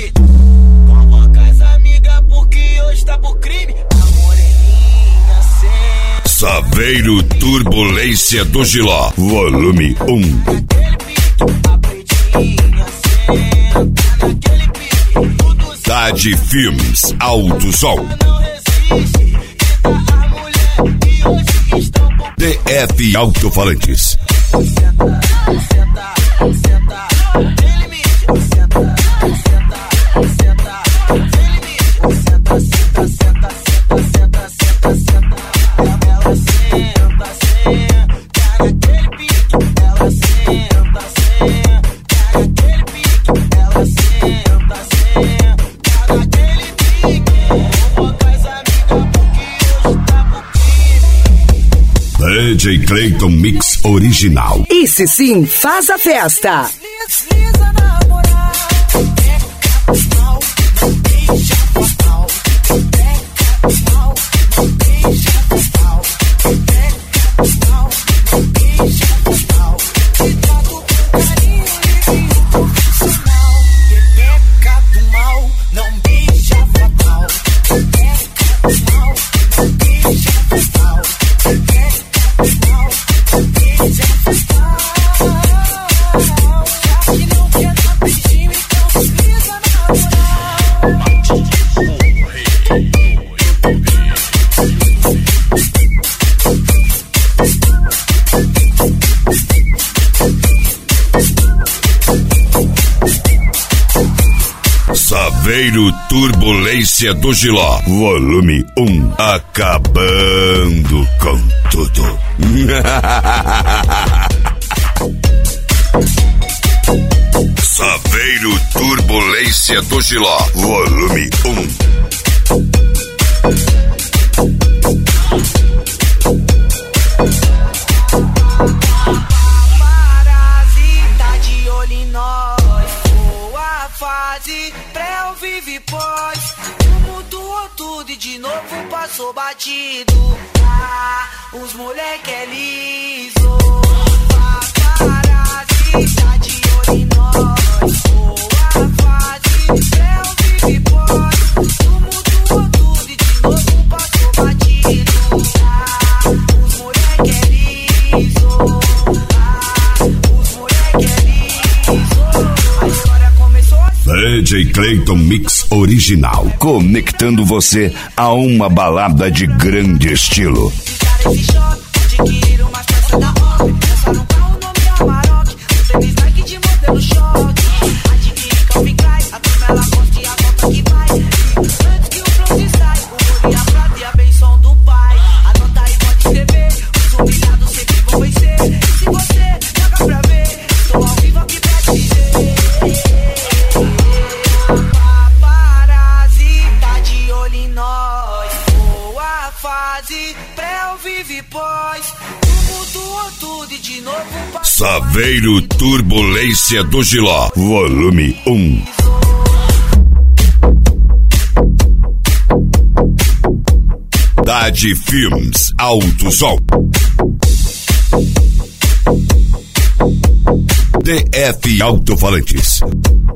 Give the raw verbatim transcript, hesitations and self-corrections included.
pique. Convoca as amigas porque hoje tá pro crime. A moreninha senta. Saveiro Turbulência do Giló, volume um. Naquele pique, a pretinha senta. Naquele pique, tudo Tade Filmes, Alto Som. não resiste. Grita a mulher e hoje estão pro D F Alto-Falantes. senta, senta, senta. Ele me senta, senta, senta. Ele me senta, senta, senta, senta, senta, senta, senta. Ela senta, senta naquele pique. Ela senta, senta naquele pique. Ela senta, senta naquele pique. Convoca as amigas porque hoje tá pro crime. D J Clayton Mix Original. Esse sim faz a festa. Desliza na moral, pega mal, não deixa fatal. Pega mal, não deixa fatal. Pega mal, não deixa fatal. Te trato com carinho e profissional. Pepeca do mal, não deixa fatal. Pepeca mal, não deixa fatal. Pepeca mal, não deixa fatal. Saveiro Turbulência do Giló, volume um. Acabando com tudo. Saveiro Turbulência do Giló, volume um. Parasita de olho em nós. Boa fase, pré ou vive pós. O mudou tudo e de novo passou batido. Ah, os moleque é liso. Parasita de olho em nós. Boa fase, pré ou vive pós. O mudou tudo e de novo passou batido. Ah, os moleque é liso. Ah, os moleque é liso. A história começou assim. D J Clayton Mix Original, conectando você a uma balada de grande estilo. Ficar esse choque, adquirir uma peça da obra. Lançar um carro nome Amarok. Um tênis Nike de modelo choque. Adquirir Calvin Klein. A turma ela gosta e a volta que vai. Antes que o bronze sai, o ouro e a prata e a benção do pai. Anota aí, pode escrever. Os humilhados sempre vão vencer. E se você joga pra ver, estou ao vivo aqui pra te dizer. Parasita de olho em nós. Boa fase, pré ou vive pós. O mudou tudo e de novo passou. Saveiro Turbulência do Giló, volume um. Tade Filmes, Alto Som. D F Alto-Falantes.